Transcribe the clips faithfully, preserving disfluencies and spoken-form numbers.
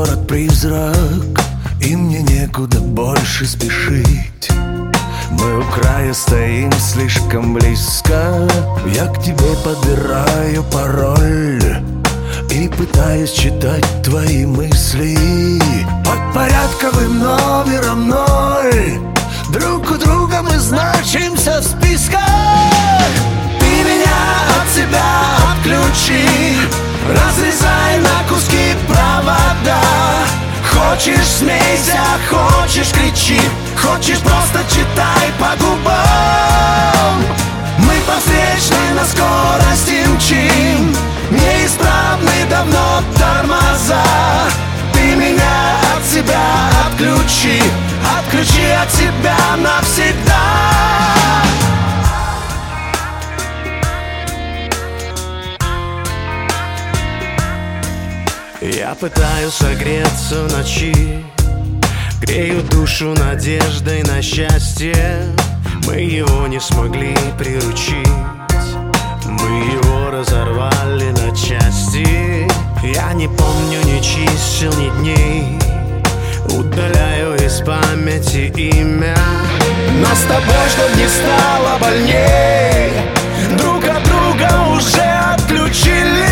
город-призрак, и мне некуда больше спешить. Мы у края стоим слишком близко. Я к тебе подбираю пароль и пытаюсь читать твои мысли. Под порядковым номером ноль друг у друга мы значимся в списках. Ты меня от себя отключи, разрезай на куски провода. Хочешь смейся, хочешь кричи, хочешь просто читай по губам. Мы по встречной на скорости мчим, неисправны давно тормоза. Ты меня от себя отключи, отключи от себя навсегда. Я пытаюсь согреться в ночи, грею душу надеждой на счастье. Мы его не смогли приручить, мы его разорвали на части. Я не помню ни чисел, ни дней, удаляю из памяти имя. Но с тобой, чтоб не стало больней, друг от друга уже отключили.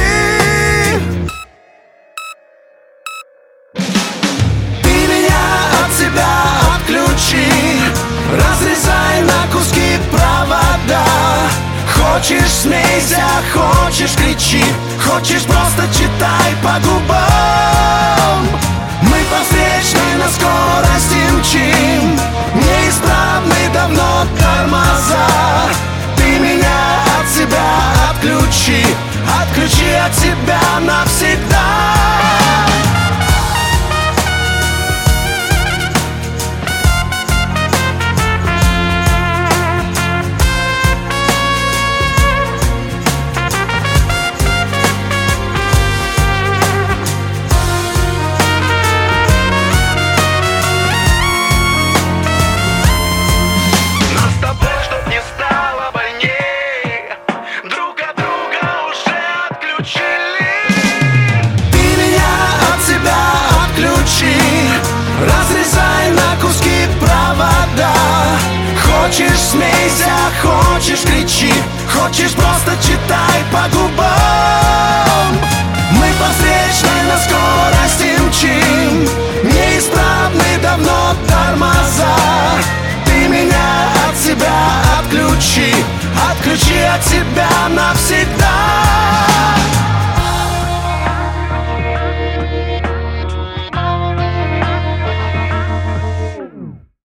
Разрезай на куски провода. Хочешь смейся, хочешь кричи, хочешь просто читай по губам. Мы по встречной на скорости мчим, неисправны давно тормоза. Ты меня от себя отключи, отключи от себя навсегда. Разрезай на куски провода. Хочешь смейся, хочешь кричи, хочешь просто читай по губам. Мы по встречной на скорости мчим, неисправны давно тормоза. Ты меня от себя отключи, отключи от себя навсегда.